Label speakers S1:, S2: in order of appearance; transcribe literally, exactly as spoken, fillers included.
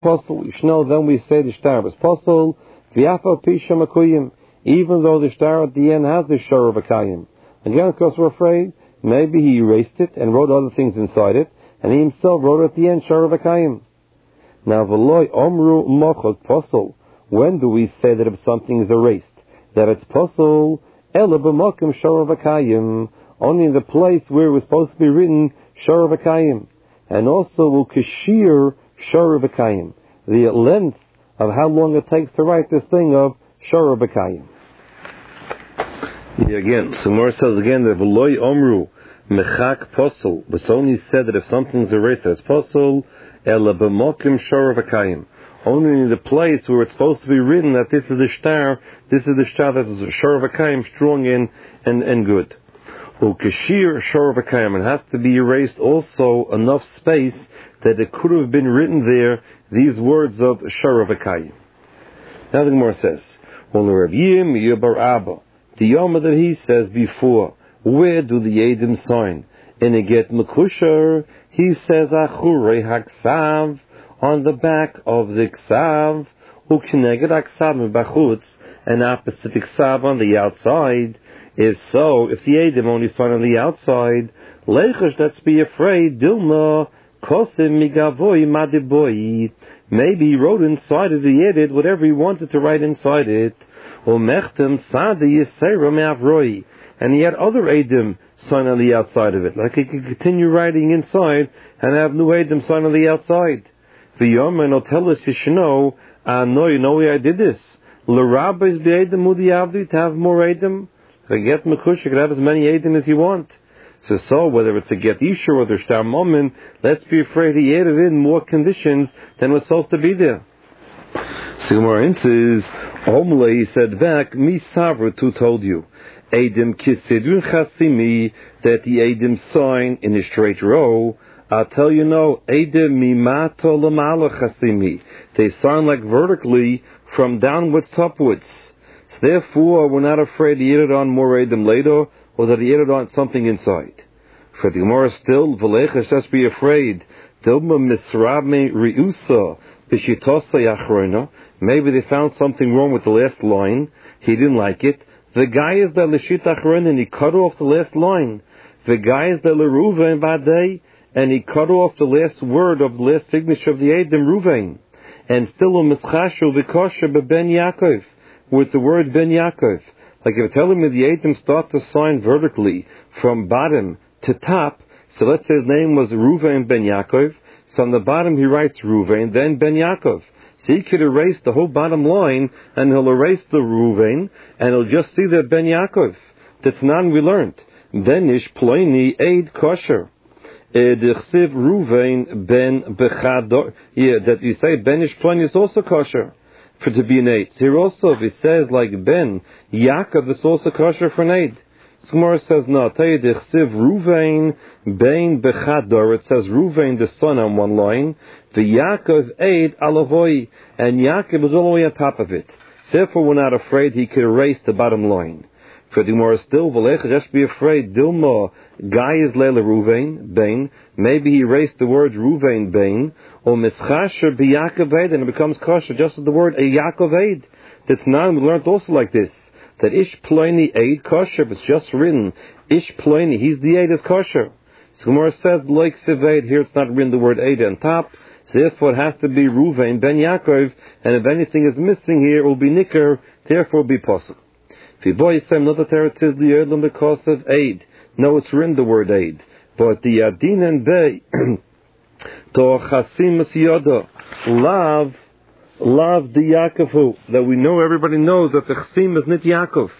S1: Posel. Yishno, then we say the star was Posel. V'yafal pisha makuyim. Even though the star at the end has the shor of a kayim. Again, of course, we're afraid maybe he erased it and wrote other things inside it, and he himself wrote at the end shor of a kayim. Now, v'loy omru mochot Posel. When do we say that if something is erased, that it's Posel? Ela b'mokim shor of a kayim. Only in the place where it was supposed to be written shor of a kayim. And also will kashir shor of a kayim. The length of how long it takes to write this thing of shor of a kayim. Yeah, again, so Mor says again that v'loy omru mechak Posel. It's only said that if something's erased, it's Posel. Ela b'mokim shor of a kayim. Only in the place where it's supposed to be written that this is the star, this is the star that is shor of a kayim, strong in and, and good. Ukashir shor of a kayim, it has to be erased also enough space that it could have been written there, these words of shor of a kayim. Now the Gemara says, well, Rav Yirmiyah bar Abba, the Yoma that he says before, where do the Eidim sign? In a get Mekusher, he says Achure Haksav, on the back of the Ksav, Ukneged Haksav Bachutz, an opposite Ksav on the outside. Is so, if the Eidim only sign on the outside, Lechesh, let's be afraid, Dilma, Kosim Migavoy Madiboy. Maybe he wrote inside of the edit whatever he wanted to write inside it. Umechtem Sadi Yisera Me'avroi. And he had other Eidim sign on the outside of it. Like he could continue writing inside and have new Eidim sign on the outside. V'yom and tell us you should know, ah no, you know why I did this. L'rabbis b'Eidim Mudi Avdi, to have more Eidim. If I get Mekush, you can have as many Eidim as you want. So, so whether it's a get Isha or the Shtar Momin, let's be afraid he added in more conditions than was supposed to be there. So Gemara says, Omle, he said back, Mi Savra, who told you? Eidim Kisidun Chasimi, that the Eidim sign in a straight row. I'll tell you no, Eidim Mimato Lamala Chasimi. They sign like vertically from downwards to upwards. So therefore, we're not afraid he added on more Eidim later, or that he added on something inside. For the Gemara still, V'lechesh, just be afraid. Dilma misrabme riusa b'shitosa yachrona. Maybe they found something wrong with the last line. He didn't like it. The guy is the l'shit achrona, and he cut off the last line. The guy is the l'ruven vadei, and he cut off the last word of the last signature of the Eidim Ruvain. And still a mischashu v'kosher b'ben Yaakov, with the word Ben Yaakov. Like if you're telling me the Eidim start to sign vertically from bottom to top, so let's say his name was Ruvain Ben Yaakov, so on the bottom he writes Ruvain, then Ben Yaakov. So he could erase the whole bottom line, and he'll erase the Ruvain, and he'll just see the Ben Yaakov. That's none we learned. Benish Ploini Eid Kosher. Edichsiv Ruvain Ben Bechador. Yeah, that you say Benish Ploini is also kosher. For to be an eight. Here also, if it says like Ben Yaakov, it's also kosher for an eight. Gemara says no. Tell you the chsiv Ruvain Ben Bechador. It says Ruvain the son on one line, the Yaakov eight alavoi, and Yaakov is all the way on top of it. Therefore, we're not afraid he could erase the bottom line. For the Gemara still, V'lecha, just be afraid. Dilma Guy is Leila Ruvain Ben. Maybe he erased the word Ruvain Ben. Or mischasher b'Yaakov Eid, and it becomes kosher just as the word a Yaakov Eid. That's now we learned also like this, that Ish Ploini Eid kosher, if it's just written Ish Ploini, he's the Eid is kosher. So Gemara says like Siv here it's not written the word Eid on top, so therefore it has to be Ruvain Ben Yaakov, and if anything is missing here it will be Nicker, therefore it will be possible. If you boy say another territory the Erdlam because of Eid. No, it's written the word Eid, but the Adin and Bey to Chasim Yoda, love, love the Yaakov, that we know, everybody knows that the Chasim is not Yaakov.